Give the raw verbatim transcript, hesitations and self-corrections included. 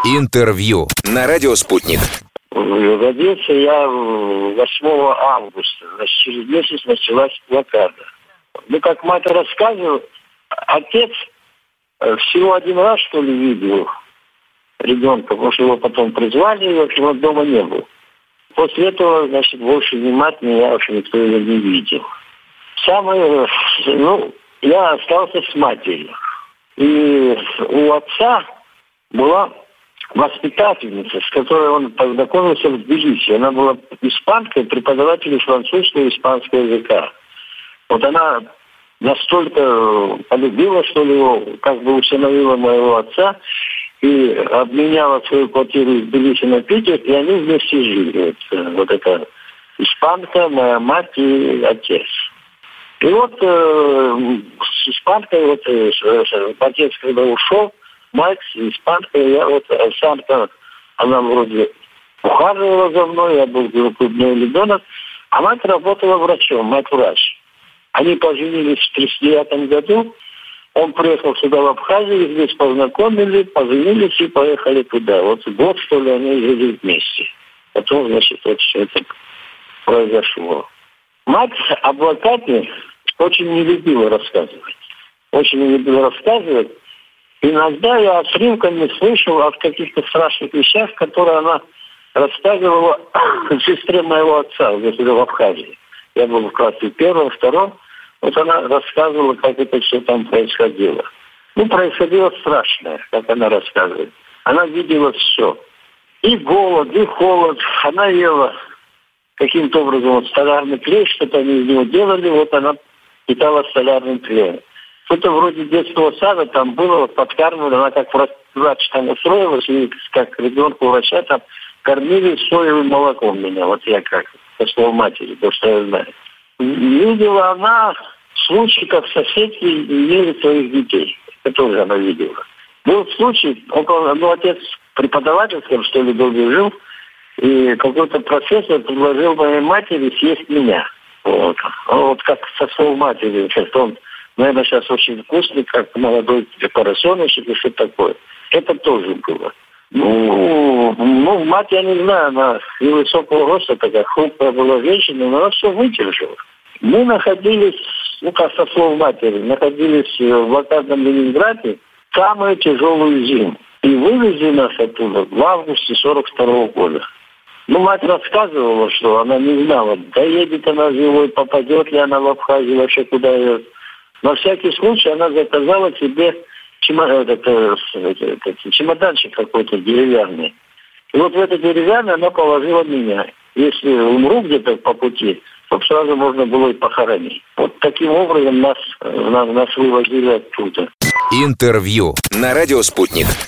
Интервью на радио «Спутник». Родился я восьмого августа. Значит, через месяц началась блокада. Ну, как мать рассказывала, отец всего один раз, что ли, видел ребенка, потому что его потом призвали, и, в общем, он дома не был. После этого, значит, больше ни мать, ни я, в общем, никто ее не видел. Самое, ну, я остался с матерью. И у отца была воспитательница, с которой он познакомился в Тбилиси. Она была испанкой, преподавателем французского и испанского языка. Вот она настолько полюбила, что ли, его, как бы усыновила моего отца и обменяла свою квартиру из Тбилиси на Питер, и они вместе жили. Вот, вот эта испанка, моя мать и отец. И вот э, с испанкой, вот э, отец, когда ушел, мать с испанкой, я вот Александра, она вроде ухаживала за мной, я был крупный ребенок, а мать работала врачом, мать врач. Они поженились в тридцать девятом году, он приехал сюда в Абхазию, здесь познакомились, поженились и поехали туда. Вот год, что ли, они жили вместе. Потом, значит, вот все это произошло. Мать о блокаде очень не любила рассказывать. Очень не любила рассказывать. Иногда я отрывками слышал о каких-то страшных вещах, которые она рассказывала сестре моего отца, если в Абхазии. Я был в классе первом, втором. Вот она рассказывала, как это все там происходило. Ну, происходило страшное, как она рассказывает. Она видела все. И голод, и холод. Она ела каким-то образом вот столярный клей, что-то они из него делали, вот она питала столярным клеем. Что-то вроде детского сада там было, вот подкармливали, она как врач там устроилась, и как ребенку врача там кормили соевым молоком меня, вот я как, по слову матери, то, что я знаю. Видела она случаи, как соседки ели своих детей. Это тоже она видела. Был случай, около, ну, отец преподавательским, что ли, долго жил, и какой-то профессор предложил моей матери съесть меня. Вот, вот как со слов матери, что он, наверное, сейчас очень вкусный, как молодой поросеночек и что такое. Это тоже было. Ну, ну, мать, я не знаю, она невысокого роста, такая хрупкая была женщина, но она все выдержала. Мы находились, ну, как со слов матери, находились в блокадном Ленинграде самую тяжелую зиму. И вывезли нас оттуда в августе сорок второго года. Ну, мать рассказывала, что она не знала, доедет она зимой, попадет ли она в Абхазию, вообще куда ее. На всякий случай она заказала себе чемоданчик какой-то деревянный. И вот в это деревянное она положила меня. Если умру где-то по пути, то сразу можно было и похоронить. Вот таким образом нас, нас, нас вывозили оттуда. Интервью на радио «Спутник».